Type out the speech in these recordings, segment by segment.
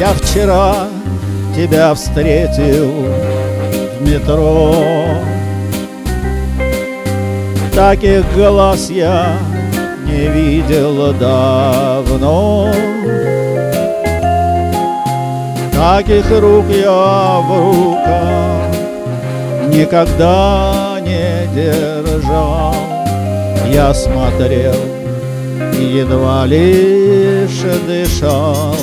Я вчера тебя встретил в метро. Таких глаз я не видел давно, таких рук я в руках никогда не держал. Я смотрел и едва лишь дышал.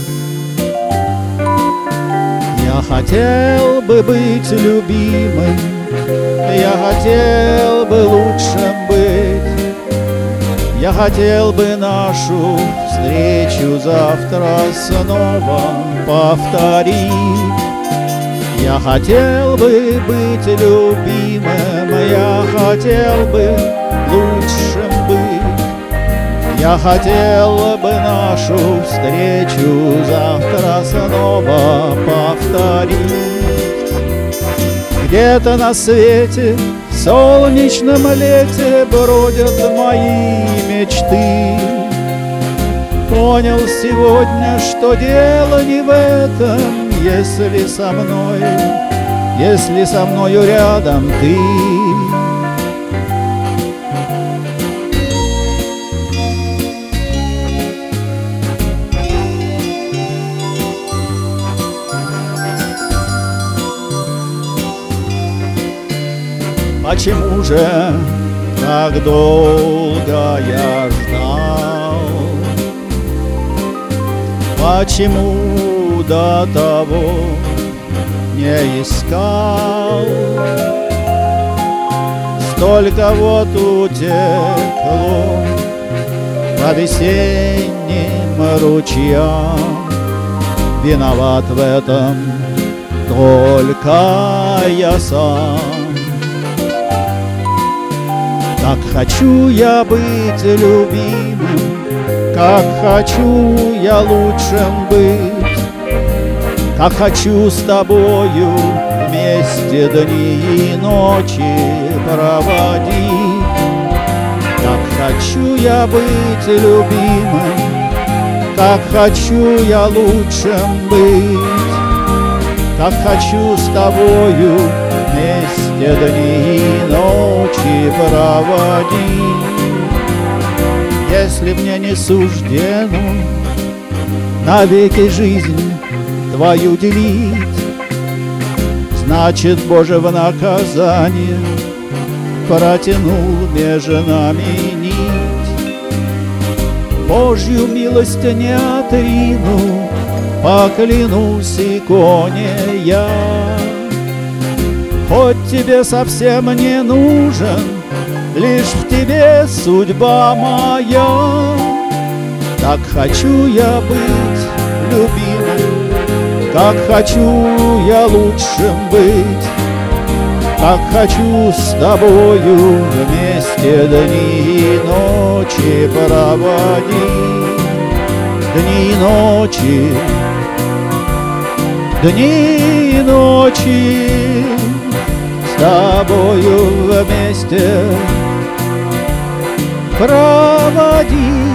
Я хотел бы быть любимым, я хотел бы лучшим быть. Я хотел бы нашу встречу завтра снова повторить. Я хотел бы быть любимым, я хотел бы лучшим быть. Я хотел бы нашу встречу завтра снова повторить. Где-то на свете в солнечном лете бродят мои мечты. Понял сегодня, что дело не в этом, если со мною рядом ты. Почему же так долго я ждал? Почему до того не искал? Столько вот утекло по весенним ручьям. Виноват в этом только я сам. Как хочу я быть любимым, как хочу я лучшим быть, как хочу с тобою вместе дни и ночи проводить. Как хочу я быть любимым, как хочу я лучшим быть, как хочу с тобою вместе дни и ночи проводить. Если мне не суждено навеки жизнь твою делить, значит, Боже, в наказание протянул между нами нить. Божью милость не отрину, поклянусь иконе я. Хоть тебе совсем не нужен, лишь в тебе судьба моя. Так хочу я быть любимым, как хочу я лучшим быть, как хочу с тобою вместе дни и ночи проводить. Дни и ночи, дни и ночи с тобою вместе проводить.